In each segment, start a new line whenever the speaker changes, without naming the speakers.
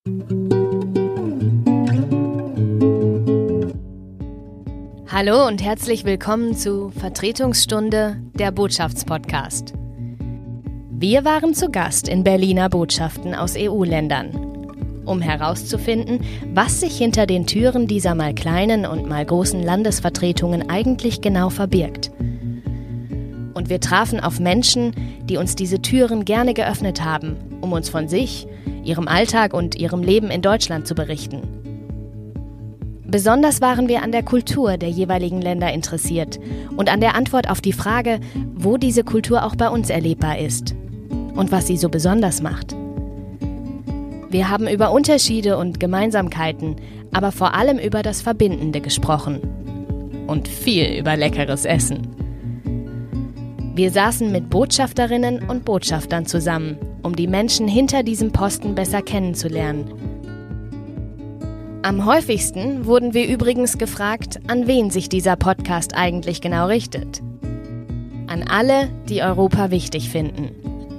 Hallo und herzlich willkommen zu Vertretungsstunde, der Botschaftspodcast. Wir waren zu Gast in Berliner Botschaften aus EU-Ländern, um herauszufinden, was sich hinter den Türen dieser mal kleinen und mal großen Landesvertretungen eigentlich genau verbirgt. Und wir trafen auf Menschen, die uns diese Türen gerne geöffnet haben, um uns von sich, ihrem Alltag und ihrem Leben in Deutschland zu berichten. Besonders waren wir an der Kultur der jeweiligen Länder interessiert und an der Antwort auf die Frage, wo diese Kultur auch bei uns erlebbar ist und was sie so besonders macht. Wir haben über Unterschiede und Gemeinsamkeiten, aber vor allem über das Verbindende gesprochen und viel über leckeres Essen. Wir saßen mit Botschafterinnen und Botschaftern zusammen, um die Menschen hinter diesem Posten besser kennenzulernen. Am häufigsten wurden wir übrigens gefragt, an wen sich dieser Podcast eigentlich genau richtet. An alle, die Europa wichtig finden.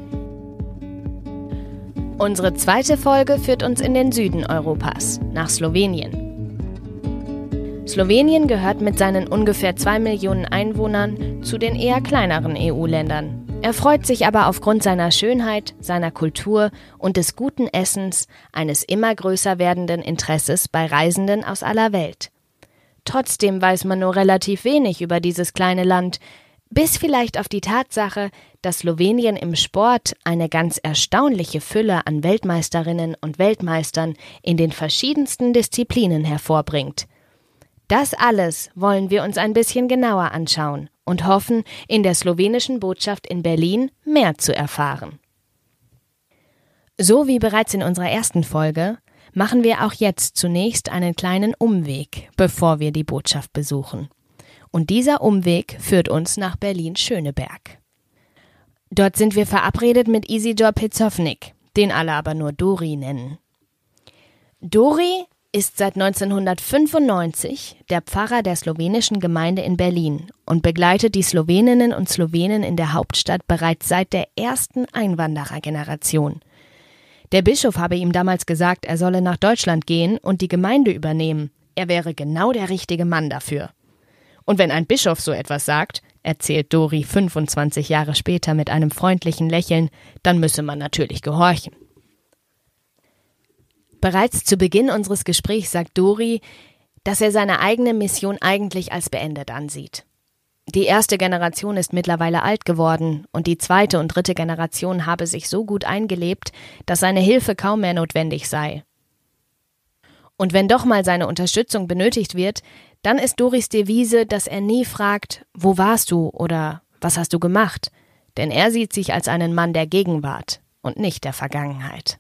Unsere zweite Folge führt uns in den Süden Europas, nach Slowenien. Slowenien gehört mit seinen ungefähr 2 Millionen Einwohnern zu den eher kleineren EU-Ländern. Er freut sich aber aufgrund seiner Schönheit, seiner Kultur und des guten Essens eines immer größer werdenden Interesses bei Reisenden aus aller Welt. Trotzdem weiß man nur relativ wenig über dieses kleine Land, bis vielleicht auf die Tatsache, dass Slowenien im Sport eine ganz erstaunliche Fülle an Weltmeisterinnen und Weltmeistern in den verschiedensten Disziplinen hervorbringt. Das alles wollen wir uns ein bisschen genauer anschauen und hoffen, in der slowenischen Botschaft in Berlin mehr zu erfahren. So wie bereits in unserer ersten Folge, machen wir auch jetzt zunächst einen kleinen Umweg, bevor wir die Botschaft besuchen. Und dieser Umweg führt uns nach Berlin-Schöneberg. Dort sind wir verabredet mit Isidor Pecovnik, den alle aber nur Dori nennen. Dori ist seit 1995 der Pfarrer der slowenischen Gemeinde in Berlin und begleitet die Sloweninnen und Slowenen in der Hauptstadt bereits seit der ersten Einwanderergeneration. Der Bischof habe ihm damals gesagt, er solle nach Deutschland gehen und die Gemeinde übernehmen. Er wäre genau der richtige Mann dafür. Und wenn ein Bischof so etwas sagt, erzählt Dori 25 Jahre später mit einem freundlichen Lächeln, dann müsse man natürlich gehorchen. Bereits zu Beginn unseres Gesprächs sagt Dori, dass er seine eigene Mission eigentlich als beendet ansieht. Die erste Generation ist mittlerweile alt geworden und die zweite und dritte Generation habe sich so gut eingelebt, dass seine Hilfe kaum mehr notwendig sei. Und wenn doch mal seine Unterstützung benötigt wird, dann ist Doris Devise, dass er nie fragt, wo warst du oder was hast du gemacht? Denn er sieht sich als einen Mann der Gegenwart und nicht der Vergangenheit.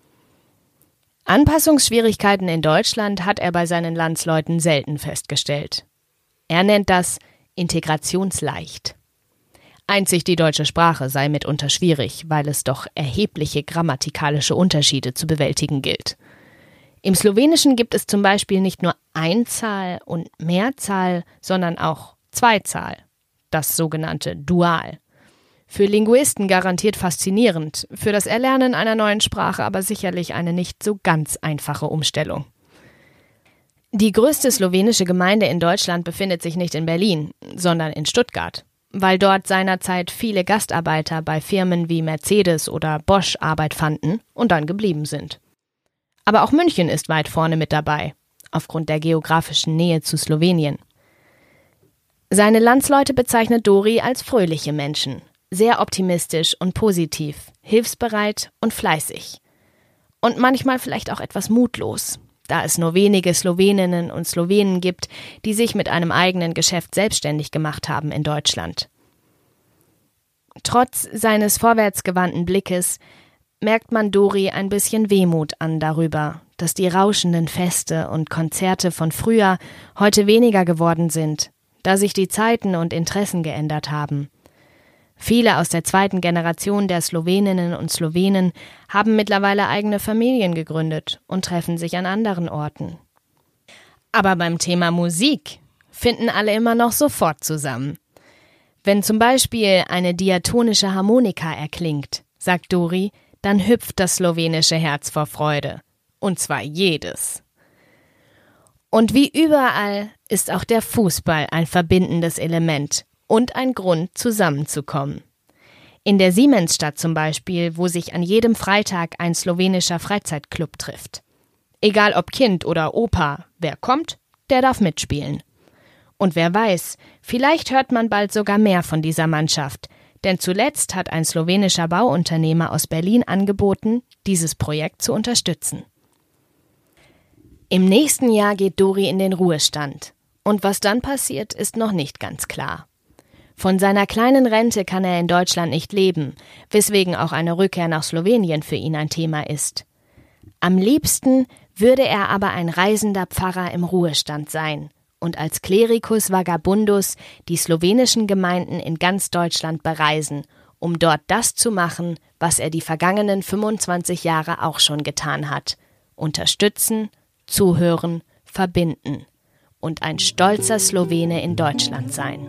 Anpassungsschwierigkeiten in Deutschland hat er bei seinen Landsleuten selten festgestellt. Er nennt das integrationsleicht. Einzig die deutsche Sprache sei mitunter schwierig, weil es doch erhebliche grammatikalische Unterschiede zu bewältigen gilt. Im Slowenischen gibt es zum Beispiel nicht nur Einzahl und Mehrzahl, sondern auch Zweizahl, das sogenannte Dual. Für Linguisten garantiert faszinierend, für das Erlernen einer neuen Sprache aber sicherlich eine nicht so ganz einfache Umstellung. Die größte slowenische Gemeinde in Deutschland befindet sich nicht in Berlin, sondern in Stuttgart, weil dort seinerzeit viele Gastarbeiter bei Firmen wie Mercedes oder Bosch Arbeit fanden und dann geblieben sind. Aber auch München ist weit vorne mit dabei, aufgrund der geografischen Nähe zu Slowenien. Seine Landsleute bezeichnet Dori als fröhliche Menschen. Sehr optimistisch und positiv, hilfsbereit und fleißig. Und manchmal vielleicht auch etwas mutlos, da es nur wenige Sloweninnen und Slowenen gibt, die sich mit einem eigenen Geschäft selbstständig gemacht haben in Deutschland. Trotz seines vorwärtsgewandten Blickes merkt man Dori ein bisschen Wehmut an darüber, dass die rauschenden Feste und Konzerte von früher heute weniger geworden sind, da sich die Zeiten und Interessen geändert haben. Viele aus der zweiten Generation der Sloweninnen und Slowenen haben mittlerweile eigene Familien gegründet und treffen sich an anderen Orten. Aber beim Thema Musik finden alle immer noch sofort zusammen. Wenn zum Beispiel eine diatonische Harmonika erklingt, sagt Dori, dann hüpft das slowenische Herz vor Freude. Und zwar jedes. Und wie überall ist auch der Fußball ein verbindendes Element und ein Grund, zusammenzukommen. In der Siemensstadt zum Beispiel, wo sich an jedem Freitag ein slowenischer Freizeitclub trifft. Egal ob Kind oder Opa, wer kommt, der darf mitspielen. Und wer weiß, vielleicht hört man bald sogar mehr von dieser Mannschaft, denn zuletzt hat ein slowenischer Bauunternehmer aus Berlin angeboten, dieses Projekt zu unterstützen. Im nächsten Jahr geht Dori in den Ruhestand. Und was dann passiert, ist noch nicht ganz klar. Von seiner kleinen Rente kann er in Deutschland nicht leben, weswegen auch eine Rückkehr nach Slowenien für ihn ein Thema ist. Am liebsten würde er aber ein reisender Pfarrer im Ruhestand sein und als Clericus Vagabundus die slowenischen Gemeinden in ganz Deutschland bereisen, um dort das zu machen, was er die vergangenen 25 Jahre auch schon getan hat: unterstützen, zuhören, verbinden und ein stolzer Slowene in Deutschland sein.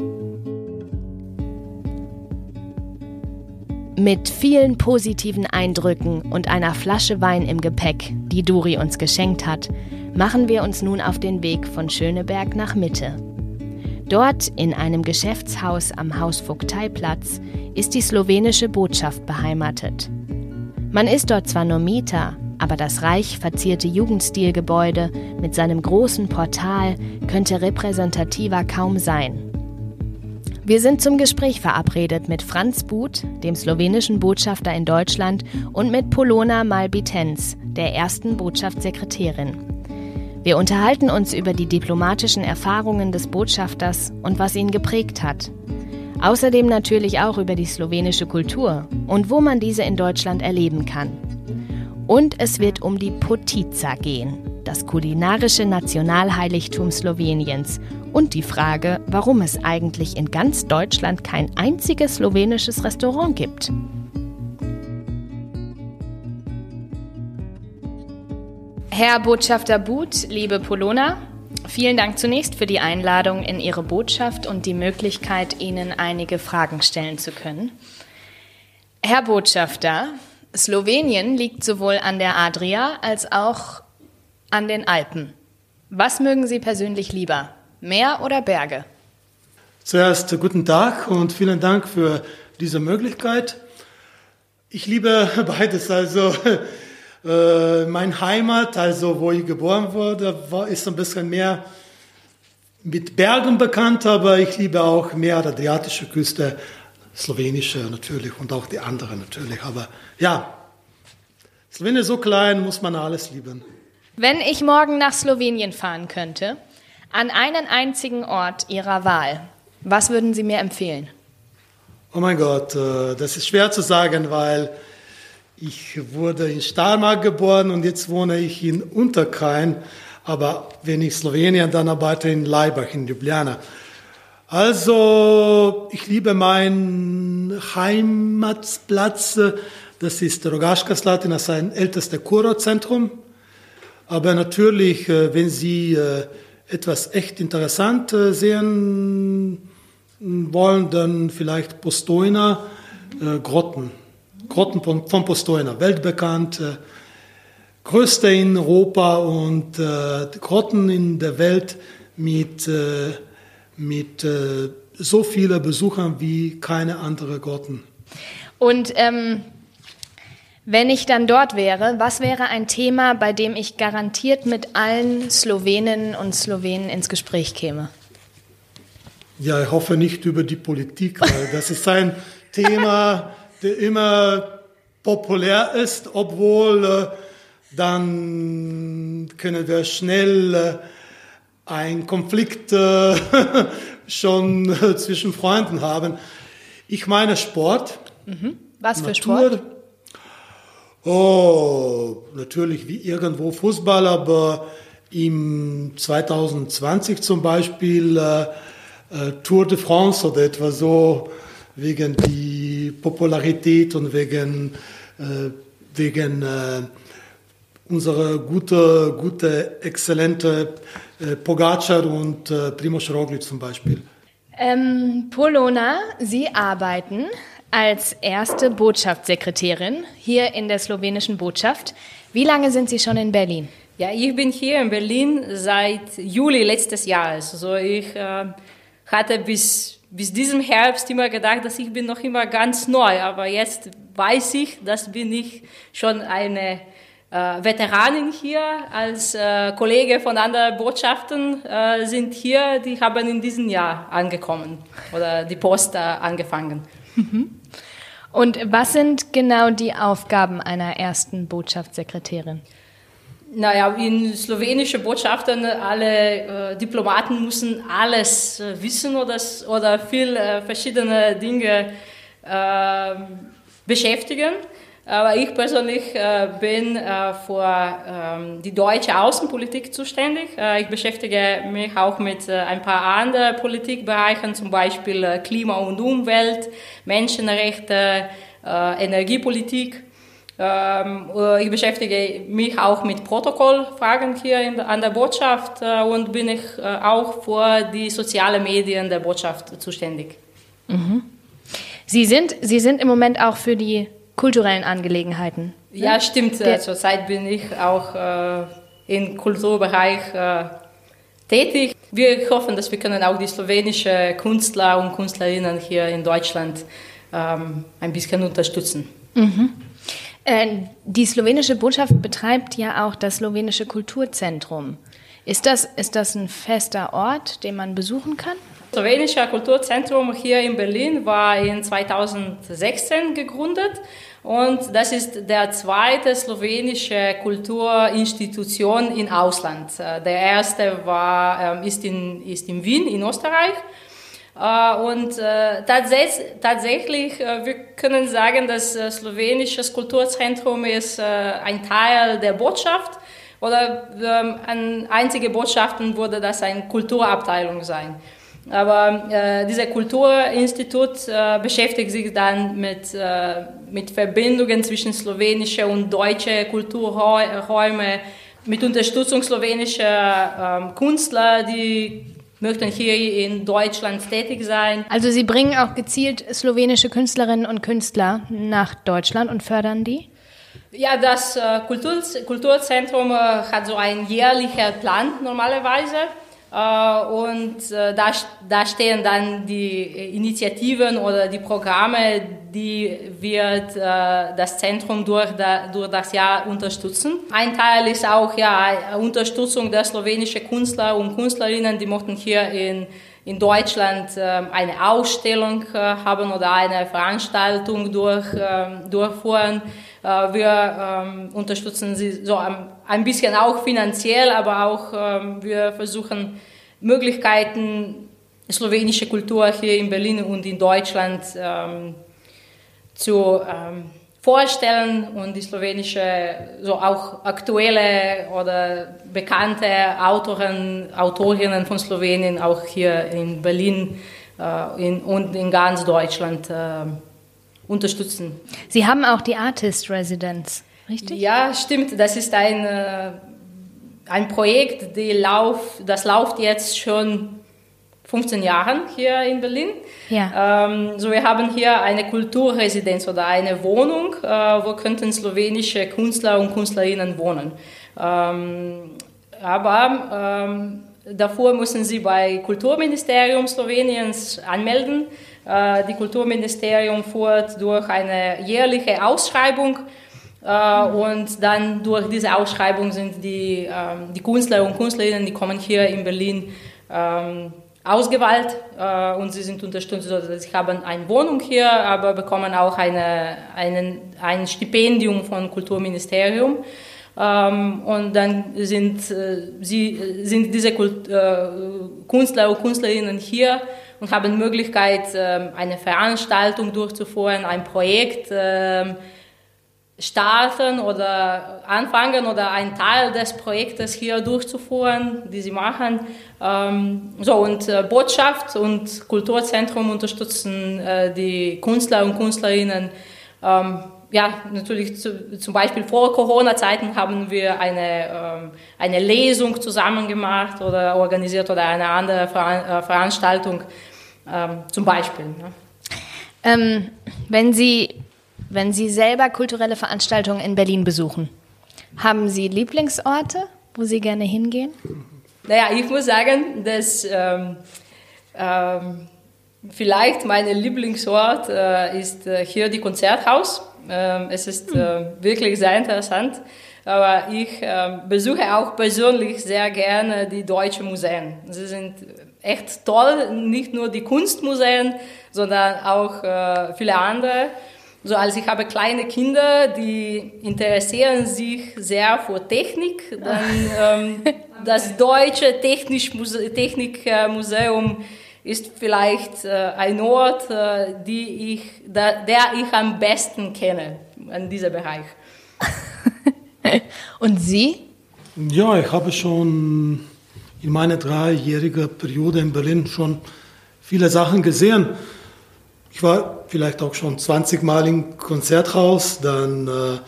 Mit vielen positiven Eindrücken und einer Flasche Wein im Gepäck, die Dori uns geschenkt hat, machen wir uns nun auf den Weg von Schöneberg nach Mitte. Dort, in einem Geschäftshaus am Hausvogteiplatz, ist die slowenische Botschaft beheimatet. Man ist dort zwar nur Mieter, aber das reich verzierte Jugendstilgebäude mit seinem großen Portal könnte repräsentativer kaum sein. Wir sind zum Gespräch verabredet mit Franz Buth, dem slowenischen Botschafter in Deutschland, und mit Polona Malbitens, der ersten Botschaftssekretärin. Wir unterhalten uns über die diplomatischen Erfahrungen des Botschafters und was ihn geprägt hat. Außerdem natürlich auch über die slowenische Kultur und wo man diese in Deutschland erleben kann. Und es wird um die Potica gehen, das kulinarische Nationalheiligtum Sloweniens, und die Frage, warum es eigentlich in ganz Deutschland kein einziges slowenisches Restaurant gibt. Herr Botschafter Buth, liebe Polona, vielen Dank zunächst für die Einladung in Ihre Botschaft und die Möglichkeit, Ihnen einige Fragen stellen zu können. Herr Botschafter, Slowenien liegt sowohl an der Adria als auch an den Alpen. Was mögen Sie persönlich lieber? Meer oder Berge?
Zuerst guten Tag und vielen Dank für diese Möglichkeit. Ich liebe beides. Also meine Heimat, also wo ich geboren wurde, ist ein bisschen mehr mit Bergen bekannt, aber ich liebe auch mehr die adriatische Küste, slowenische natürlich und auch die anderen natürlich. Aber ja, Slowenien ist so klein, muss man alles lieben.
Wenn ich morgen nach Slowenien fahren könnte, an einen einzigen Ort Ihrer Wahl, was würden Sie mir empfehlen?
Oh mein Gott, das ist schwer zu sagen, weil ich wurde in Steiermark geboren und jetzt wohne ich in Unterkrain. Aber wenn ich Slowenien, dann arbeite ich in Laibach, in Ljubljana. Also, ich liebe meinen Heimatplatz. Das ist Rogaška Slatina, das ist ein ältestes Kurortzentrum. Aber natürlich, wenn Sie etwas echt Interessantes sehen wollen, dann vielleicht Postojna, Grotten von Postojna, weltbekannt, größte in Europa und Grotten in der Welt mit so vielen Besuchern wie keine andere Grotten.
Und wenn ich dann dort wäre, was wäre ein Thema, bei dem ich garantiert mit allen Sloweninnen und Slowenen ins Gespräch käme?
Ja, ich hoffe nicht über die Politik, weil das ist ein Thema, der immer populär ist, obwohl dann können wir schnell einen Konflikt schon zwischen Freunden haben. Ich meine Sport.
Mhm. Was für
Natur.
Sport?
Oh, natürlich wie irgendwo Fußball, aber im 2020 zum Beispiel Tour de France oder etwa so, wegen die Popularität und wegen unserer gute, exzellente Pogacar und Primož Roglič zum Beispiel.
Polona, Sie arbeiten Als erste Botschaftssekretärin hier in der slowenischen Botschaft. Wie lange sind Sie schon in Berlin?
Ja, ich bin hier in Berlin seit Juli letztes Jahres. Also ich hatte bis diesem Herbst immer gedacht, dass ich bin noch immer ganz neu. Aber jetzt weiß ich, dass bin ich schon eine Veteranin hier. Als Kollege von anderen Botschaften sind hier, die haben in diesem Jahr angekommen oder die Post angefangen.
Und was sind genau die Aufgaben einer ersten Botschaftssekretärin?
Naja, in slowenische Botschaften, alle Diplomaten müssen alles wissen oder viel verschiedene Dinge beschäftigen. Aber ich persönlich bin für die deutsche Außenpolitik zuständig. Ich beschäftige mich auch mit ein paar anderen Politikbereichen, zum Beispiel Klima und Umwelt, Menschenrechte, Energiepolitik. Ich beschäftige mich auch mit Protokollfragen hier an der Botschaft und bin ich auch für die sozialen Medien der Botschaft zuständig.
Mhm. Sie sind im Moment auch für die kulturellen Angelegenheiten.
Ja, stimmt. Zurzeit bin ich auch im Kulturbereich tätig. Wir hoffen, dass wir können auch die slowenischen Künstler und Künstlerinnen hier in Deutschland ein bisschen unterstützen.
Mhm. Die slowenische Botschaft betreibt ja auch das slowenische Kulturzentrum. Ist das ein fester Ort, den man besuchen kann?
Das slowenische Kulturzentrum hier in Berlin war in 2016 gegründet und das ist der zweite slowenische Kulturinstitution im Ausland. Der erste ist in Wien in Österreich. Und tatsächlich, wir können sagen, dass slowenisches Kulturzentrum ist ein Teil der Botschaft oder an einzige Botschaften würde das eine Kulturabteilung sein. Aber dieser Kulturinstitut beschäftigt sich dann mit Verbindungen zwischen slowenische und deutsche Kulturräume, mit Unterstützung slowenischer Künstler, die möchten hier in Deutschland tätig sein.
Also Sie bringen auch gezielt slowenische Künstlerinnen und Künstler nach Deutschland und fördern die?
Ja, das Kulturzentrum hat so einen jährlichen Plan normalerweise. Und da stehen dann die Initiativen oder die Programme, die wird das Zentrum durch das Jahr unterstützen. Ein Teil ist auch Unterstützung der slowenischen Künstler und Künstlerinnen, die möchten hier in Deutschland eine Ausstellung haben oder eine Veranstaltung durchführen. Wir unterstützen sie so ein bisschen auch finanziell, aber auch wir versuchen Möglichkeiten, slowenische Kultur hier in Berlin und in Deutschland zu vorstellen und die slowenische, so auch aktuelle oder bekannte Autorinnen von Slowenien auch hier in Berlin und in ganz Deutschland unterstützen.
Sie haben auch die Artist Residence, richtig?
Ja, stimmt. Das ist ein Projekt, das läuft jetzt schon 15 Jahren hier in Berlin.
Ja.
Wir haben hier eine Kulturresidenz oder eine Wohnung, wo könnten slowenische Künstler und Künstlerinnen wohnen. Aber dafür müssen sie bei Kulturministerium Sloweniens anmelden. Die Kulturministerium führt durch eine jährliche Ausschreibung und dann durch diese Ausschreibung sind die Künstler und Künstlerinnen, die kommen hier in Berlin ausgewählt und sie sind unterstützt. Also sie haben eine Wohnung hier, aber bekommen auch ein Stipendium vom Kulturministerium. Und dann sind diese Künstler und Künstlerinnen hier und haben die Möglichkeit, eine Veranstaltung durchzuführen, ein Projekt starten oder anfangen oder einen Teil des Projektes hier durchzuführen, die sie machen. Botschaft und Kulturzentrum unterstützen die Künstler und Künstlerinnen. Natürlich zum Beispiel vor Corona-Zeiten haben wir eine Lesung zusammen gemacht oder organisiert oder eine andere Veranstaltung zum Beispiel. Ne?
Wenn Sie selber kulturelle Veranstaltungen in Berlin besuchen, haben Sie Lieblingsorte, wo Sie gerne hingehen?
Naja, ich muss sagen, dass vielleicht mein Lieblingsort ist hier die Konzerthaus. Es ist wirklich sehr interessant. Aber ich besuche auch persönlich sehr gerne die deutschen Museen. Sie sind echt toll, nicht nur die Kunstmuseen, sondern auch viele andere. So, also ich habe kleine Kinder, die interessieren sich sehr für Technik. Dann das Deutsche Technikmuseum ist vielleicht ein Ort, der ich am besten kenne in diesem Bereich.
Und Sie?
Ja, ich habe schon in meiner 3-jährigen Periode in Berlin schon viele Sachen gesehen. Ich war vielleicht auch schon 20 Mal im Konzerthaus, dann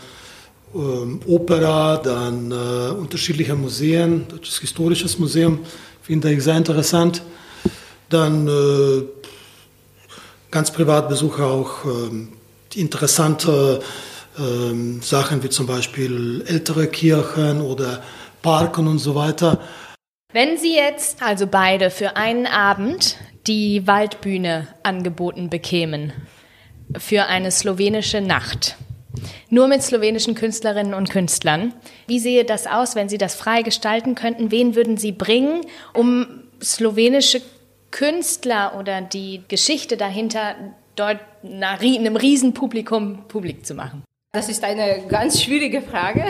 Opera, dann unterschiedliche Museen, das Historisches Museum finde ich sehr interessant. Dann ganz privat besuche auch interessante Sachen wie zum Beispiel ältere Kirchen oder Parken und so weiter.
Wenn Sie jetzt also beide für einen Abend die Waldbühne angeboten bekämen, für eine slowenische Nacht, nur mit slowenischen Künstlerinnen und Künstlern, wie sähe das aus, wenn Sie das frei gestalten könnten? Wen würden Sie bringen, um slowenische Künstler oder die Geschichte dahinter dort einem Riesenpublikum publik zu machen?
Das ist eine ganz schwierige Frage,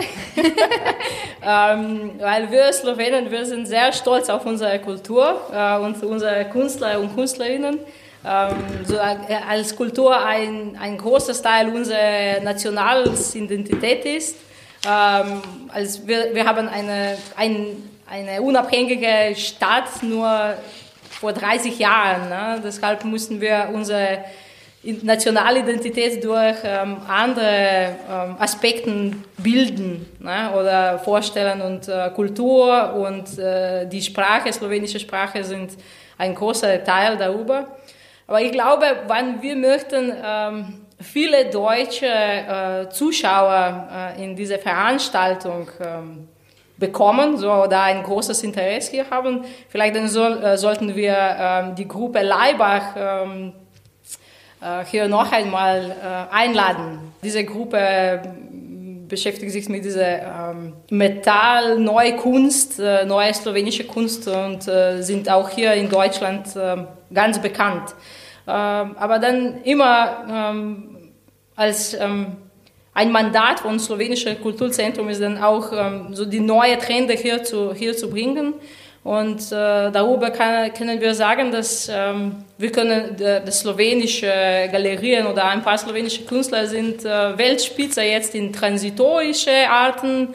weil wir Slowenen, wir sind sehr stolz auf unsere Kultur und unsere Künstler und Künstlerinnen. So als Kultur ein großer Teil unserer Nationalidentität ist. Also wir haben eine unabhängige Stadt nur vor 30 Jahren. Ne? Deshalb mussten wir unsere Nationalidentität durch andere Aspekten bilden, ne? Oder vorstellen. Und Kultur und die Sprache, slowenische Sprache sind ein großer Teil darüber. Aber ich glaube, wenn wir möchten viele deutsche Zuschauer in diese Veranstaltung bekommen, so, oder ein großes Interesse hier haben, vielleicht dann sollten wir die Gruppe Laibach hier noch einmal einladen. Diese Gruppe beschäftigt sich mit dieser Metall, neue Kunst, neue slowenische Kunst und sind auch hier in Deutschland ganz bekannt. Aber dann immer als ein Mandat von slowenischen Kulturzentrum ist dann auch so die neue Trends hier zu bringen. Und darüber können wir sagen, dass wir können die slowenische Galerien oder ein paar slowenische Künstler sind Weltspitze jetzt in transitorische Arten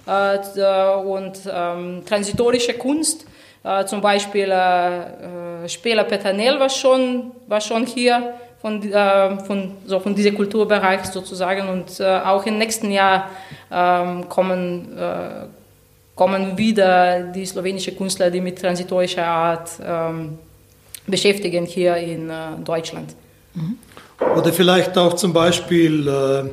und transitorische Kunst. Zum Beispiel Spela Petanel war schon hier von diesem Kulturbereich sozusagen, und auch im nächsten Jahr kommen wieder die slowenischen Künstler, die mit transitorischer Art beschäftigen hier in Deutschland.
Oder vielleicht auch zum Beispiel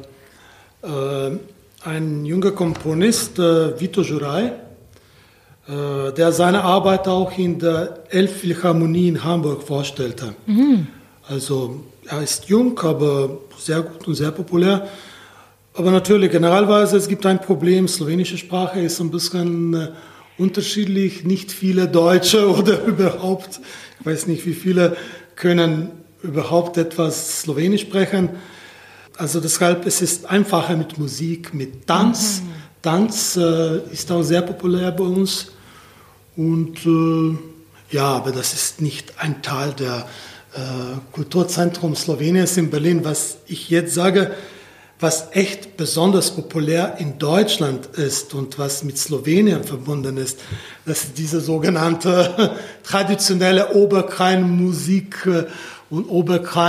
ein junger Komponist, Vito Juraj, der seine Arbeit auch in der Elbphilharmonie in Hamburg vorstellte. Also er ist jung, aber sehr gut und sehr populär. Aber natürlich, generalweise, es gibt ein Problem. Slowenische Sprache ist ein bisschen unterschiedlich. Nicht viele Deutsche oder überhaupt, ich weiß nicht, wie viele können überhaupt etwas Slowenisch sprechen. Also deshalb es ist einfacher mit Musik, mit Tanz. Tanz ist auch sehr populär bei uns. Und ja, aber das ist nicht ein Teil der Kulturzentrum Sloweniens in Berlin. Was ich jetzt sage, was echt besonders populär in Deutschland ist und was mit Slowenien verbunden ist, das ist diese sogenannte traditionelle Oberkrein-Musik und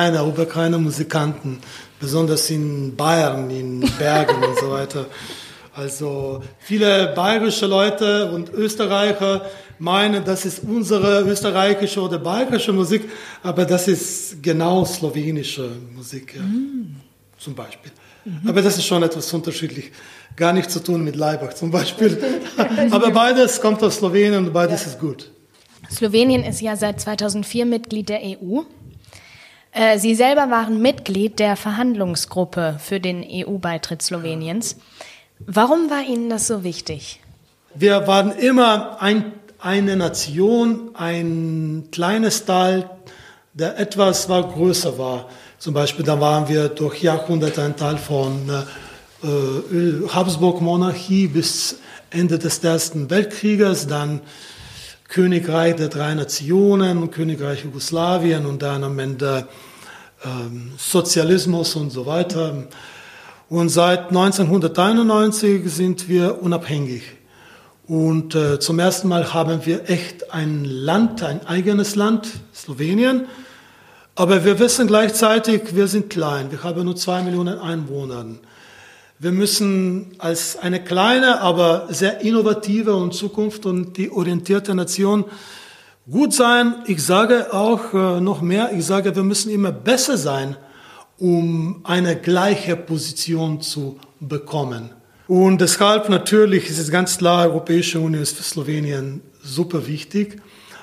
Oberkreiner Musikanten, besonders in Bayern, in Bergen und so weiter. Also viele bayerische Leute und Österreicher meinen, das ist unsere österreichische oder bayerische Musik, aber das ist genau slowenische Musik, ja, zum Beispiel. Aber das ist schon etwas unterschiedlich. Gar nichts zu tun mit Laibach zum Beispiel. Aber beides kommt aus Slowenien und beides ist gut.
Slowenien ist ja seit 2004 Mitglied der EU. Sie selber waren Mitglied der Verhandlungsgruppe für den EU-Beitritt Sloweniens. Warum war Ihnen das so wichtig?
Wir waren immer eine Nation, ein kleines Teil, der etwas größer war. Zum Beispiel, da waren wir durch Jahrhunderte ein Teil von Habsburg-Monarchie bis Ende des Ersten Weltkrieges, dann Königreich der drei Nationen, Königreich Jugoslawien und dann am Ende Sozialismus und so weiter. Und seit 1991 sind wir unabhängig. Und zum ersten Mal haben wir echt ein Land, ein eigenes Land, Slowenien. Aber wir wissen gleichzeitig, wir sind klein. Wir haben nur 2 Millionen Einwohner. Wir müssen als eine kleine, aber sehr innovative und zukunftsorientierte Nation gut sein. Ich sage auch noch mehr, ich sage, wir müssen immer besser sein, um eine gleiche Position zu bekommen. Und deshalb natürlich ist es ganz klar, Europäische Union ist für Slowenien super wichtig.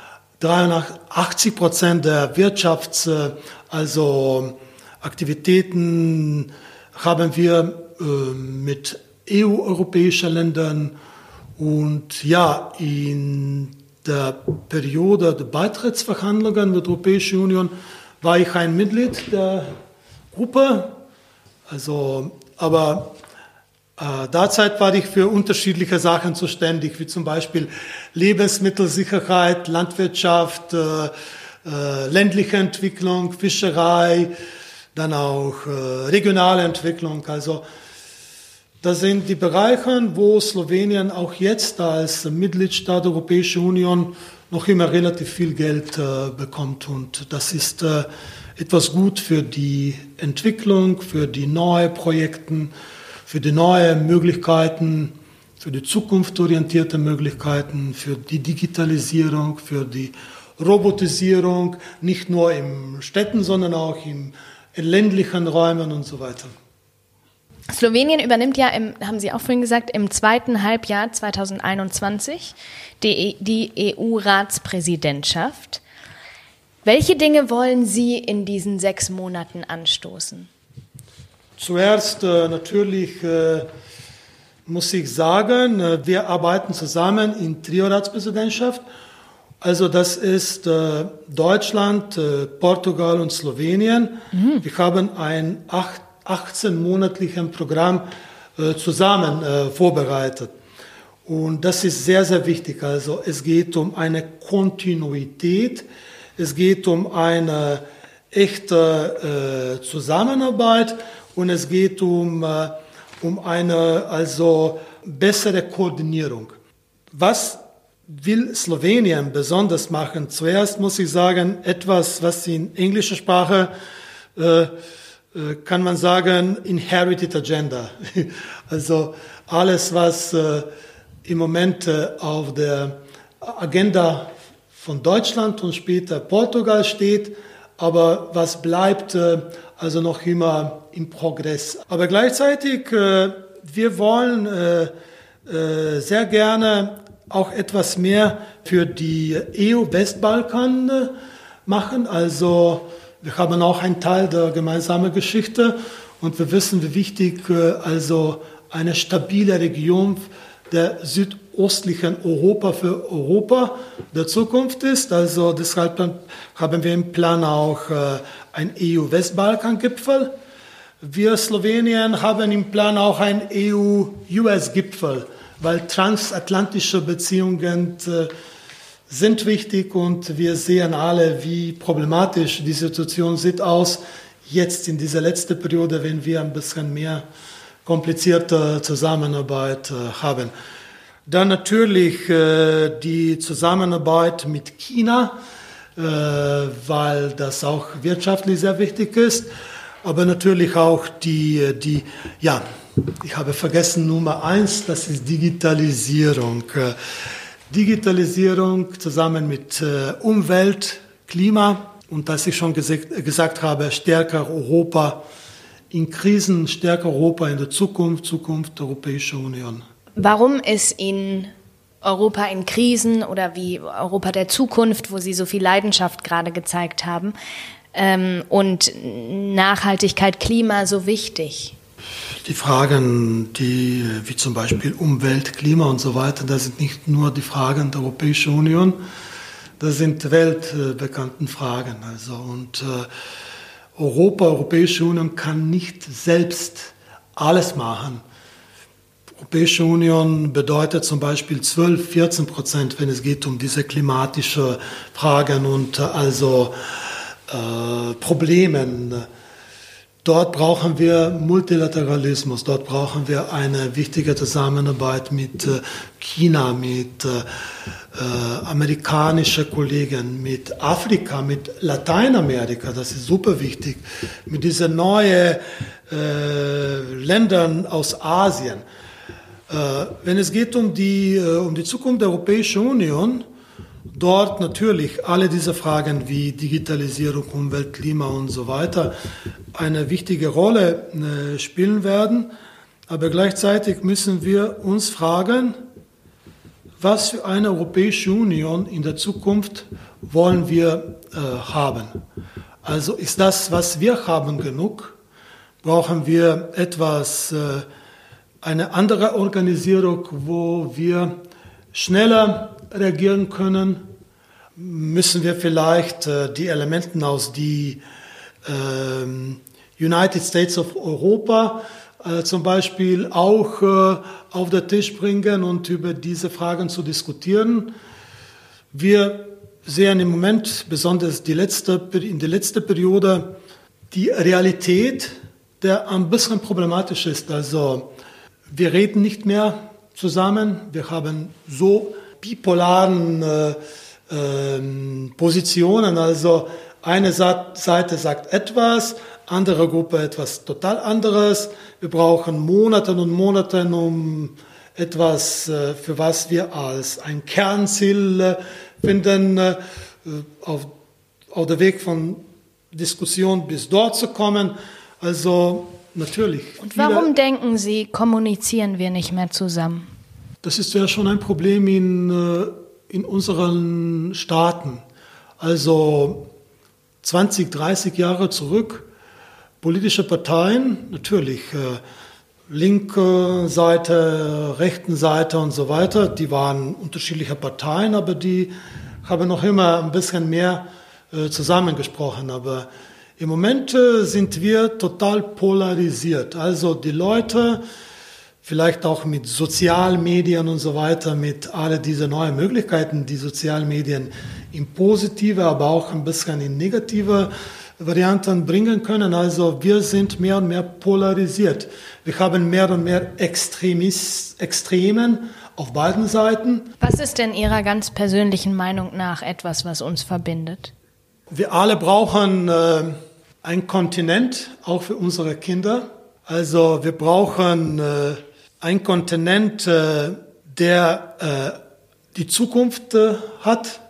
83% der Aktivitäten haben wir mit EU-europäischen Ländern. Und ja, in der Periode der Beitrittsverhandlungen mit der Europäischen Union war ich ein Mitglied der Gruppe. Aber derzeit war ich für unterschiedliche Sachen zuständig, wie zum Beispiel Lebensmittelsicherheit, Landwirtschaft, ländliche Entwicklung, Fischerei, dann auch regionale Entwicklung. Also das sind die Bereiche, wo Slowenien auch jetzt als Mitgliedstaat der Europäischen Union noch immer relativ viel Geld bekommt. Und das ist etwas gut für die Entwicklung, für die neuen Projekte, für die neuen Möglichkeiten, für die zukunftsorientierten Möglichkeiten, für die Digitalisierung, für die Robotisierung, nicht nur in Städten, sondern auch in ländlichen Räumen und so weiter.
Slowenien übernimmt ja, haben Sie auch vorhin gesagt, im zweiten Halbjahr 2021 die EU-Ratspräsidentschaft. Welche Dinge wollen Sie in diesen 6 Monaten anstoßen?
Zuerst natürlich muss ich sagen, wir arbeiten zusammen in Trio-Ratspräsidentschaft. Also das ist Deutschland, Portugal und Slowenien. Wir haben ein 18-monatliches Programm zusammen vorbereitet. Und das ist sehr, sehr wichtig. Also es geht um eine Kontinuität, es geht um eine echte Zusammenarbeit und es geht um eine bessere Koordinierung. Was will Slowenien besonders machen? Zuerst muss ich sagen, etwas, was in englischer Sprache kann man sagen, Inherited Agenda. Also alles, was im Moment auf der Agenda von Deutschland und später Portugal steht, aber was bleibt also noch immer im Progress. Aber gleichzeitig, wir wollen sehr gerne auch etwas mehr für die EU-Westbalkan machen. Also wir haben auch einen Teil der gemeinsamen Geschichte und wir wissen, wie wichtig also eine stabile Region der südöstlichen Europa für Europa der Zukunft ist. Also deshalb haben wir im Plan auch einen EU-Westbalkan-Gipfel. Wir Slowenien haben im Plan auch einen EU-US-Gipfel, weil transatlantische Beziehungen sind wichtig und wir sehen alle, wie problematisch die Situation sieht aus. Jetzt in dieser letzten Periode, wenn wir ein bisschen mehr komplizierte Zusammenarbeit haben. Dann natürlich die Zusammenarbeit mit China, weil das auch wirtschaftlich sehr wichtig ist, aber natürlich auch die Ich habe vergessen Nummer 1, das ist Digitalisierung. Digitalisierung zusammen mit Umwelt, Klima und, dass ich schon gesagt habe, stärker Europa in Krisen, stärker Europa in der Zukunft der Europäischen Union.
Warum ist Ihnen Europa in Krisen oder wie Europa der Zukunft, wo Sie so viel Leidenschaft gerade gezeigt haben, und Nachhaltigkeit, Klima so wichtig?
Die Fragen, wie zum Beispiel Umwelt, Klima und so weiter, das sind nicht nur die Fragen der Europäischen Union, das sind weltbekannten Fragen. Europäische Union kann nicht selbst alles machen. Europäische Union bedeutet zum Beispiel 12-14%, wenn es geht um diese klimatische Fragen und Problemen. Dort brauchen wir Multilateralismus, dort brauchen wir eine wichtige Zusammenarbeit mit China, mit amerikanischen Kollegen, mit Afrika, mit Lateinamerika, das ist super wichtig, mit diesen neuen Ländern aus Asien. Wenn es geht um die Zukunft der Europäischen Union, dort natürlich alle diese Fragen wie Digitalisierung, Umwelt, Klima und so weiter eine wichtige Rolle spielen werden. Aber gleichzeitig müssen wir uns fragen, was für eine Europäische Union in der Zukunft wollen wir haben. Also ist das, was wir haben, genug? Brauchen wir eine andere Organisierung, wo wir schneller reagieren können? Müssen wir vielleicht die Elemente aus die United States of Europa zum Beispiel auch auf den Tisch bringen und über diese Fragen zu diskutieren? Wir sehen im Moment, besonders in der letzten Periode, die Realität, der ein bisschen problematisch ist. Also wir reden nicht mehr zusammen, wir haben so bipolaren Positionen, also eine Seite sagt etwas, andere Gruppe etwas total anderes. Wir brauchen Monate und Monate, um etwas, für was wir als ein Kernziel finden, auf der Weg von Diskussion bis dort zu kommen. Also natürlich.
Und warum denken Sie, kommunizieren wir nicht mehr zusammen?
Das ist ja schon ein Problem in unseren Staaten. Also 20, 30 Jahre zurück, politische Parteien, natürlich linke Seite, rechten Seite und so weiter, die waren unterschiedliche Parteien, aber die haben noch immer ein bisschen mehr zusammengesprochen. Aber im Moment sind wir total polarisiert. Also die Leute, vielleicht auch mit Sozialmedien und so weiter, mit all diesen neuen Möglichkeiten, die Sozialmedien in positive, aber auch ein bisschen in negative Varianten bringen können. Also wir sind mehr und mehr polarisiert. Wir haben mehr und mehr Extremen auf beiden Seiten.
Was ist denn Ihrer ganz persönlichen Meinung nach etwas, was uns verbindet?
Wir alle brauchen einen Kontinent, auch für unsere Kinder. Also wir brauchen einen Kontinent, der die Zukunft hat.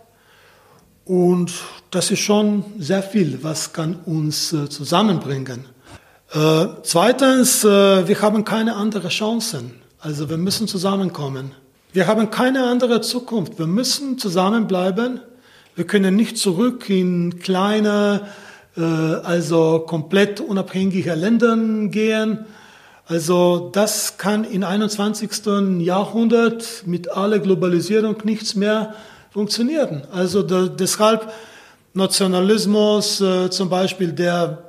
Und das ist schon sehr viel, was kann uns zusammenbringen. Zweitens, wir haben keine anderen Chancen. Also wir müssen zusammenkommen. Wir haben keine andere Zukunft. Wir müssen zusammenbleiben. Wir können nicht zurück in kleine, also komplett unabhängige Länder gehen. Also das kann im 21. Jahrhundert mit aller Globalisierung nichts mehr funktionieren. Also deshalb Nationalismus zum Beispiel, der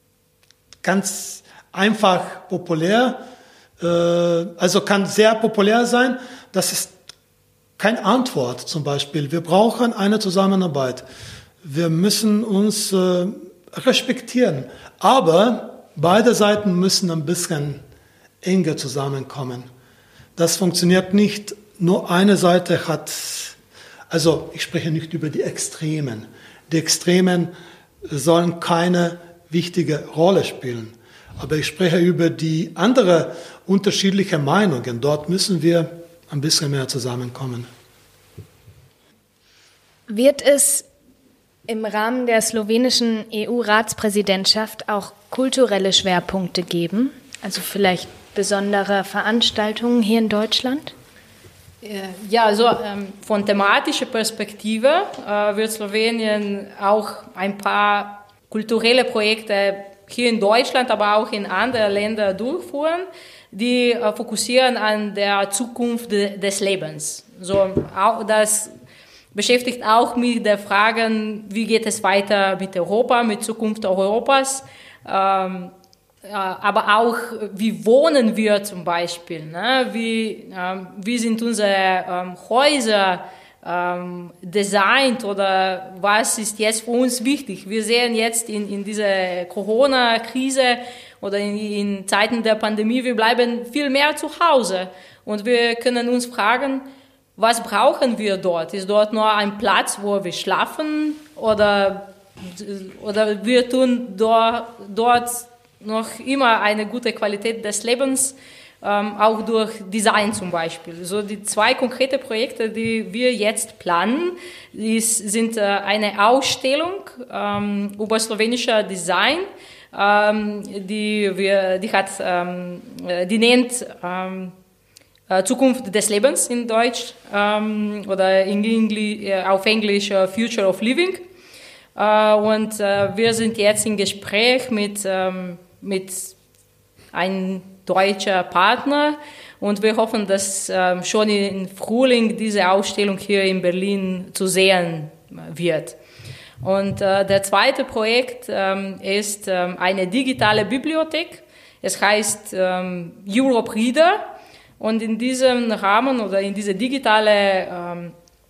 ganz einfach populär, also kann sehr populär sein, das ist keine Antwort zum Beispiel. Wir brauchen eine Zusammenarbeit. Wir müssen uns respektieren, aber beide Seiten müssen ein bisschen enger zusammenkommen. Das funktioniert nicht. Nur eine Seite hat, also ich spreche nicht über die Extremen. Die Extremen sollen keine wichtige Rolle spielen. Aber ich spreche über die andere unterschiedliche Meinungen. Dort müssen wir ein bisschen mehr zusammenkommen.
Wird es im Rahmen der slowenischen EU-Ratspräsidentschaft auch kulturelle Schwerpunkte geben? Also vielleicht besondere Veranstaltungen hier in Deutschland?
Ja, also von thematischer Perspektive wird Slowenien auch ein paar kulturelle Projekte hier in Deutschland, aber auch in anderen Ländern durchführen, die fokussieren an der Zukunft des Lebens. So, das beschäftigt auch mit der Frage, wie geht es weiter mit Europa, mit Zukunft Europas, aber auch, wie wohnen wir zum Beispiel, ne? Wie sind unsere Häuser designt oder was ist jetzt für uns wichtig. Wir sehen jetzt in dieser Corona-Krise oder in Zeiten der Pandemie, wir bleiben viel mehr zu Hause und wir können uns fragen, was brauchen wir dort? Ist dort nur ein Platz, wo wir schlafen oder wir tun dort noch immer eine gute Qualität des Lebens, auch durch Design zum Beispiel. So die zwei konkrete Projekte, die wir jetzt planen, sind eine Ausstellung über slowenischer Design, die nennt Zukunft des Lebens in Deutsch oder auf Englisch Future of Living. Und wir sind jetzt im Gespräch mit einem deutschen Partner und wir hoffen, dass schon im Frühling diese Ausstellung hier in Berlin zu sehen wird. Und der zweite Projekt ist eine digitale Bibliothek. Es heißt Europe Reader. Und in diesem Rahmen oder in diese digitale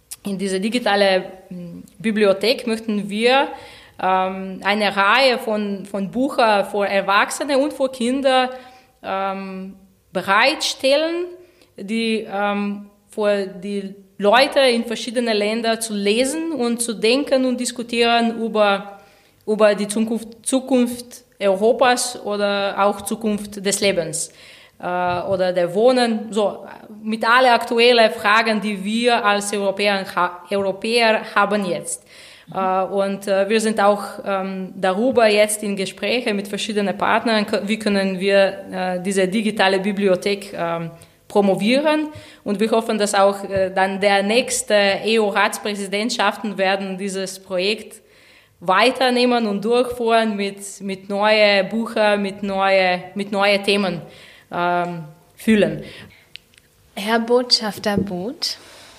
Bibliothek möchten wir eine Reihe von Büchern für Erwachsene und für Kinder bereitstellen, die für die Leute in verschiedenen Ländern zu lesen und zu denken und diskutieren über die Zukunft Europas oder auch Zukunft des Lebens oder der Wohnen, so mit allen aktuellen Fragen, die wir als Europäer haben jetzt. Und wir sind auch darüber jetzt in Gespräche mit verschiedenen Partnern, wie können wir diese digitale Bibliothek promovieren. Und wir hoffen, dass auch dann der nächste EU-Ratspräsidentschaften werden dieses Projekt weiternehmen und durchführen mit neuen Büchern, mit neuen Themen füllen.
Herr Botschafter Both,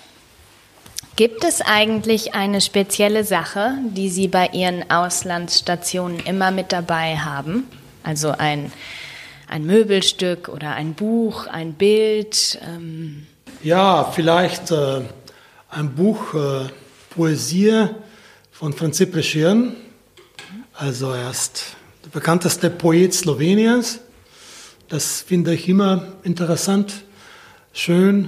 gibt es eigentlich eine spezielle Sache, die Sie bei Ihren Auslandsstationen immer mit dabei haben? Also ein Möbelstück oder ein Buch, ein Bild?
Ja, vielleicht ein Buch Poesie von Franz Prešeren. Also er ist der bekannteste Poet Sloweniens. Das finde ich immer interessant, schön.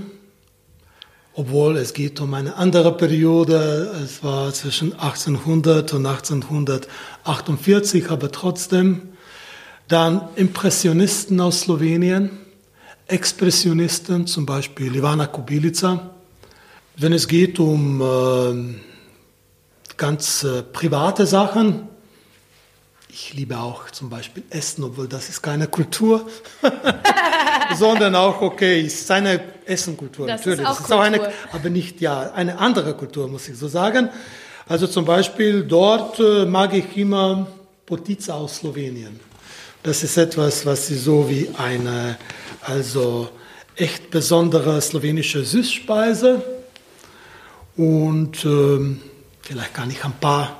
Obwohl es geht um eine andere Periode, es war zwischen 1800 und 1848, aber trotzdem. Dann Impressionisten aus Slowenien, Expressionisten, zum Beispiel Ivana Kubilica. Wenn es geht um ganz private Sachen, ich liebe auch zum Beispiel Essen, obwohl das ist keine Kultur, sondern auch, okay, ist eine Essenkultur.
Das
natürlich.
Ist auch
das ist auch
Kultur.
aber nicht, ja, eine andere Kultur, muss ich so sagen. Also zum Beispiel dort mag ich immer Potica aus Slowenien. Das ist etwas, was sie so wie eine, also echt besondere slowenische Süßspeise und vielleicht kann ich ein paar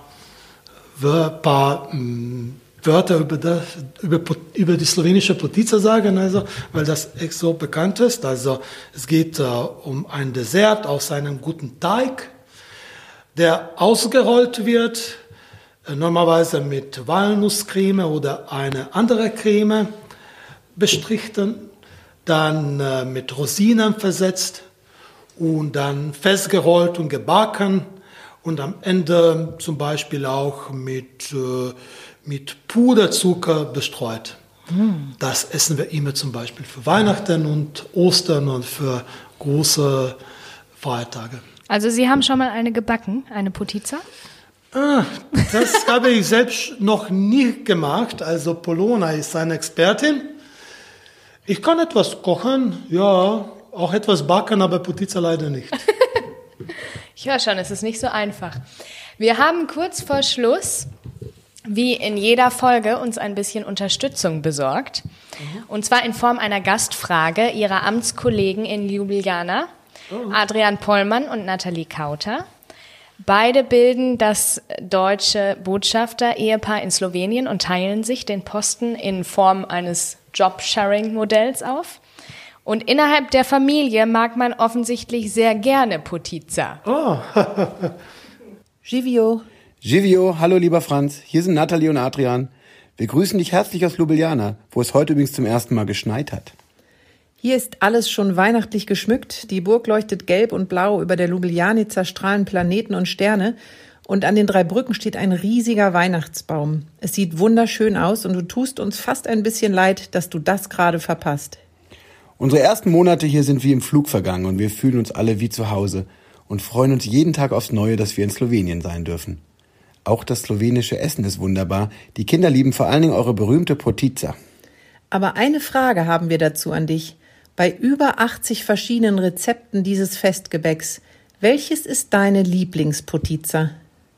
Wörter über die slowenische Potica sagen, also, weil das echt so bekannt ist. Also es geht um ein Dessert aus einem guten Teig, der ausgerollt wird, normalerweise mit Walnusscreme oder eine andere Creme bestrichen, dann mit Rosinen versetzt und dann festgerollt und gebacken. Und am Ende zum Beispiel auch mit Puderzucker bestreut. Das essen wir immer zum Beispiel für Weihnachten und Ostern und für große Feiertage.
Also Sie haben schon mal eine gebacken, eine Potica?
Das habe ich selbst noch nie gemacht. Also Polona ist eine Expertin. Ich kann etwas kochen, ja, auch etwas backen, aber Potica leider nicht.
Ich höre schon, es ist nicht so einfach. Wir haben kurz vor Schluss, wie in jeder Folge, uns ein bisschen Unterstützung besorgt. Und zwar in Form einer Gastfrage Ihrer Amtskollegen in Ljubljana, Adrian Pollmann und Nathalie Kauter. Beide bilden das deutsche Botschafter-Ehepaar in Slowenien und teilen sich den Posten in Form eines Job-Sharing-Modells auf. Und innerhalb der Familie mag man offensichtlich sehr gerne Potica.
Oh.
Živio.
Živio, hallo lieber Franz, hier sind Nathalie und Adrian. Wir grüßen dich herzlich aus Ljubljana, wo es heute übrigens zum ersten Mal geschneit hat.
Hier ist alles schon weihnachtlich geschmückt. Die Burg leuchtet gelb und blau, über der Ljubljanica strahlen Planeten und Sterne. Und an den 3 Brücken steht ein riesiger Weihnachtsbaum. Es sieht wunderschön aus und du tust uns fast ein bisschen leid, dass du das gerade verpasst.
Unsere ersten Monate hier sind wie im Flug vergangen und wir fühlen uns alle wie zu Hause und freuen uns jeden Tag aufs Neue, dass wir in Slowenien sein dürfen. Auch das slowenische Essen ist wunderbar. Die Kinder lieben vor allen Dingen eure berühmte Potica.
Aber eine Frage haben wir dazu an dich. Bei über 80 verschiedenen Rezepten dieses Festgebäcks, welches ist deine Lieblingspotica?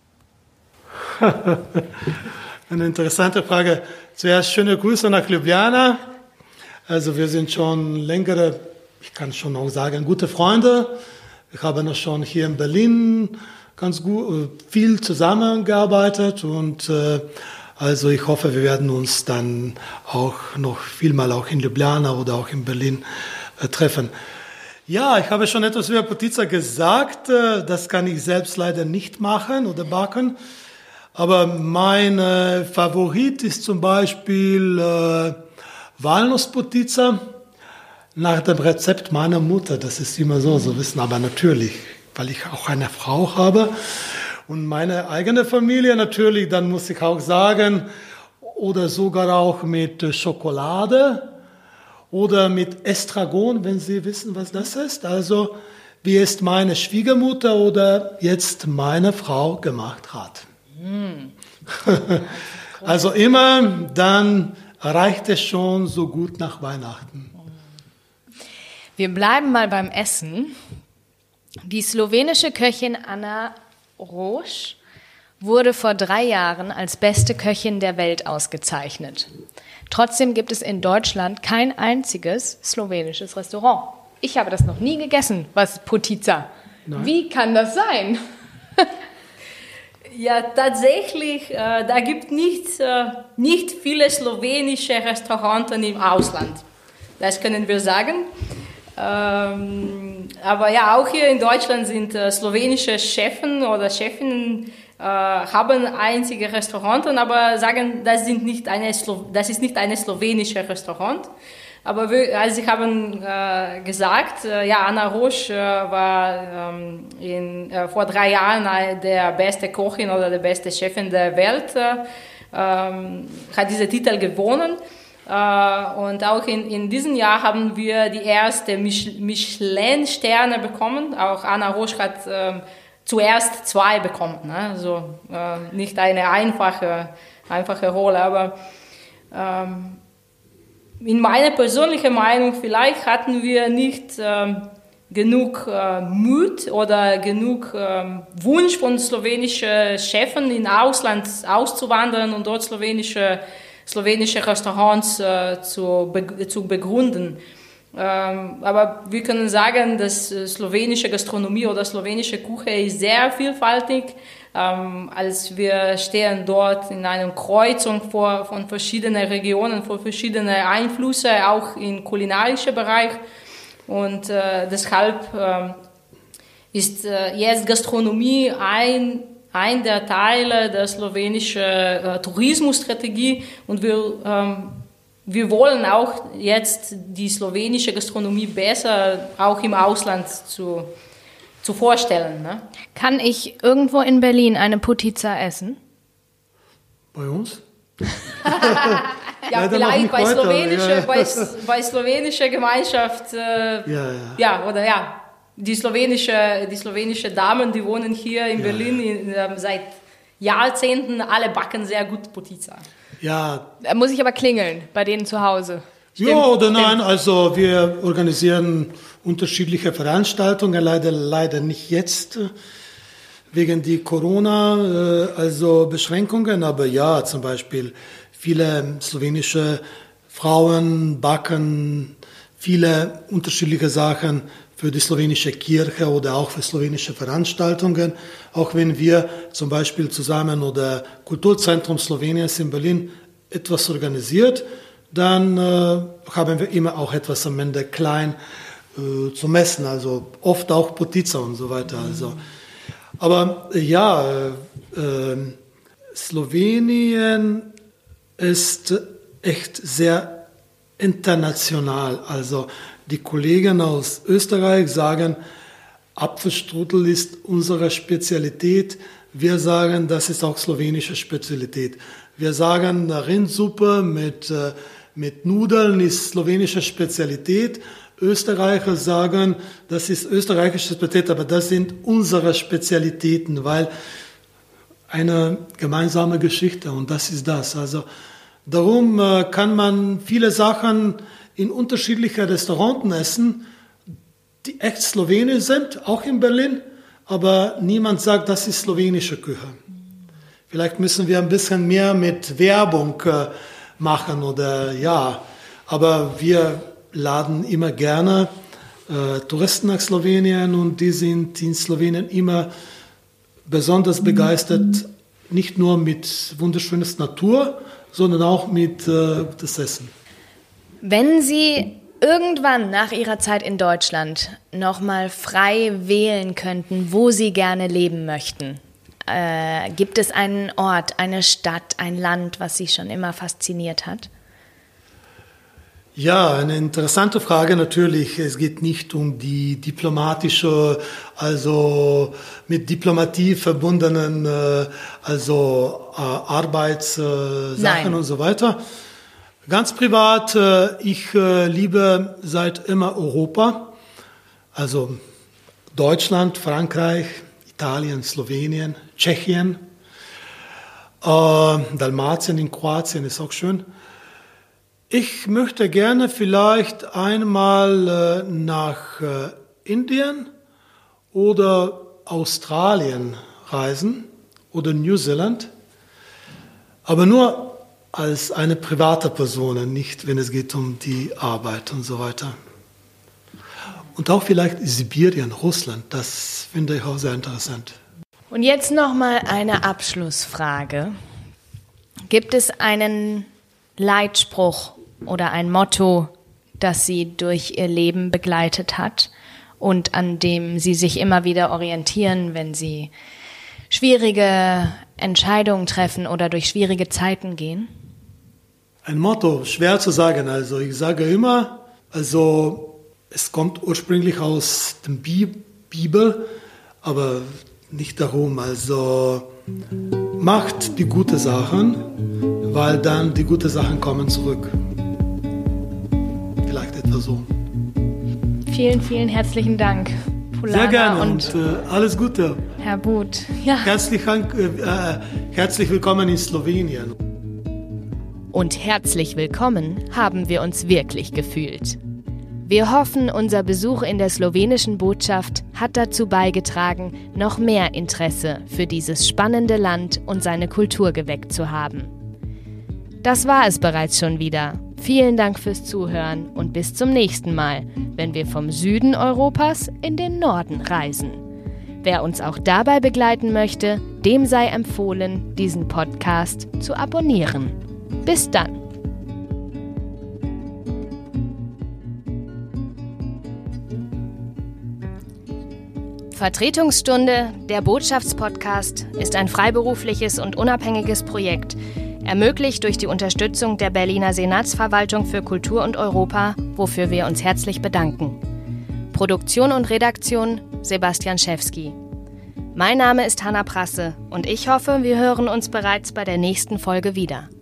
Eine interessante Frage. Zuerst schöne Grüße nach Ljubljana. Also wir sind schon längere, ich kann schon auch sagen, gute Freunde. Ich habe noch schon hier in Berlin ganz gut, viel zusammengearbeitet und also ich hoffe, wir werden uns dann auch noch vielmal auch in Ljubljana oder auch in Berlin treffen. Ja, ich habe schon etwas über Potica gesagt. Das kann ich selbst leider nicht machen oder backen. Aber mein Favorit ist zum Beispiel Walnusspotica nach dem Rezept meiner Mutter. Das ist immer so wissen, aber natürlich, weil ich auch eine Frau habe. Und meine eigene Familie natürlich, dann muss ich auch sagen, oder sogar auch mit Schokolade oder mit Estragon, wenn Sie wissen, was das ist. Also, wie es meine Schwiegermutter oder jetzt meine Frau gemacht hat. Also immer, dann reicht es schon so gut nach Weihnachten.
Wir bleiben mal beim Essen. Die slowenische Köchin Anna Roš wurde vor 3 Jahren als beste Köchin der Welt ausgezeichnet. Trotzdem gibt es in Deutschland kein einziges slowenisches Restaurant. Ich habe das noch nie gegessen, was Potica. Nein. Wie kann das sein?
Ja, tatsächlich, da gibt nicht viele slowenische Restaurants im Ausland. Das können wir sagen. Aber ja, auch hier in Deutschland sind slowenische Chefen oder Chefinnen haben einzige Restaurants, aber sagen, das ist nicht eine slowenische Restaurant. Aber Sie haben gesagt, ja, Anna Roš war vor 3 Jahren der beste Kochin oder der beste Chefin der Welt, hat diesen Titel gewonnen. Und auch in diesem Jahr haben wir die erste Michelin-Sterne bekommen. Auch Anna Roš hat zuerst 2 bekommen. Ne? Also nicht eine einfache Rolle, aber in meiner persönlichen Meinung, vielleicht hatten wir nicht genug Mut oder genug Wunsch von slowenischen Chefen in Ausland auszuwandern und dort slowenische Restaurants zu begründen. Aber wir können sagen, dass slowenische Gastronomie oder slowenische Küche ist sehr vielfältig. Als wir stehen dort in einer Kreuzung von verschiedenen Regionen, von verschiedenen Einflüssen, auch im kulinarischen Bereich. Und deshalb ist jetzt Gastronomie ein der Teile der slowenischen Tourismusstrategie und wir wollen auch jetzt die slowenische Gastronomie besser auch im Ausland zu vorstellen. Ne?
Kann ich irgendwo in Berlin eine Potica essen?
Bei uns?
ja, vielleicht bei slowenischer Gemeinschaft, die slowenische Damen, die wohnen hier in Berlin seit Jahrzehnten, alle backen sehr gut Potica.
Ja. Da muss ich aber klingeln, bei denen zu Hause.
Stimmt, ja oder nein, also wir organisieren unterschiedliche Veranstaltungen, leider nicht jetzt, wegen die Corona, Beschränkungen, aber ja, zum Beispiel viele slowenische Frauen backen viele unterschiedliche Sachen für die slowenische Kirche oder auch für slowenische Veranstaltungen. Auch wenn wir zum Beispiel zusammen oder Kulturzentrum Sloweniens in Berlin etwas organisiert, dann haben wir immer auch etwas am Ende klein zu messen, also oft auch Potica und so weiter. Also. Aber ja, Slowenien ist echt sehr international. Also die Kollegen aus Österreich sagen, Apfelstrudel ist unsere Spezialität. Wir sagen, das ist auch slowenische Spezialität. Wir sagen, Rindsuppe mit Nudeln ist slowenische Spezialität. Österreicher sagen, das ist österreichische Spezialität, aber das sind unsere Spezialitäten, weil eine gemeinsame Geschichte und das ist das. Also darum kann man viele Sachen in unterschiedlichen Restauranten essen, die echt slowenisch sind, auch in Berlin, aber niemand sagt, das ist slowenische Küche. Vielleicht müssen wir ein bisschen mehr mit Werbung machen oder ja, aber wir laden immer gerne Touristen nach Slowenien und die sind in Slowenien immer besonders begeistert, nicht nur mit wunderschönes Natur, sondern auch mit das Essen.
Wenn Sie irgendwann nach Ihrer Zeit in Deutschland nochmal frei wählen könnten, wo Sie gerne leben möchten, gibt es einen Ort, eine Stadt, ein Land, was Sie schon immer fasziniert hat?
Ja, eine interessante Frage natürlich. Es geht nicht um die diplomatische, also mit Diplomatie verbundenen, Arbeitssachen und so weiter. Ganz privat, ich liebe seit immer Europa, also Deutschland, Frankreich, Italien, Slowenien, Tschechien, Dalmatien in Kroatien ist auch schön. Ich möchte gerne vielleicht einmal nach Indien oder Australien reisen oder New Zealand, aber nur als eine private Person, nicht wenn es geht um die Arbeit und so weiter. Und auch vielleicht Sibirien, Russland, das finde ich auch sehr interessant.
Und jetzt nochmal eine Abschlussfrage. Gibt es einen Leitspruch oder ein Motto, das Sie durch Ihr Leben begleitet hat und an dem Sie sich immer wieder orientieren, wenn Sie schwierige Entscheidungen treffen oder durch schwierige Zeiten gehen?
Ein Motto, schwer zu sagen. Also ich sage immer, es kommt ursprünglich aus der Bibel, aber nicht darum. Also macht die guten Sachen, weil dann die guten Sachen kommen zurück. Vielleicht etwa so.
Vielen, vielen herzlichen Dank, Polana.
Sehr gerne und alles Gute.
Herr But. Ja.
Herzlich willkommen in Slowenien.
Und herzlich willkommen haben wir uns wirklich gefühlt. Wir hoffen, unser Besuch in der slowenischen Botschaft hat dazu beigetragen, noch mehr Interesse für dieses spannende Land und seine Kultur geweckt zu haben. Das war es bereits schon wieder. Vielen Dank fürs Zuhören und bis zum nächsten Mal, wenn wir vom Süden Europas in den Norden reisen. Wer uns auch dabei begleiten möchte, dem sei empfohlen, diesen Podcast zu abonnieren. Bis dann! Vertretungsstunde, der Botschaftspodcast, ist ein freiberufliches und unabhängiges Projekt, ermöglicht durch die Unterstützung der Berliner Senatsverwaltung für Kultur und Europa, wofür wir uns herzlich bedanken. Produktion und Redaktion Sebastian Schewski. Mein Name ist Hanna Prasse und ich hoffe, wir hören uns bereits bei der nächsten Folge wieder.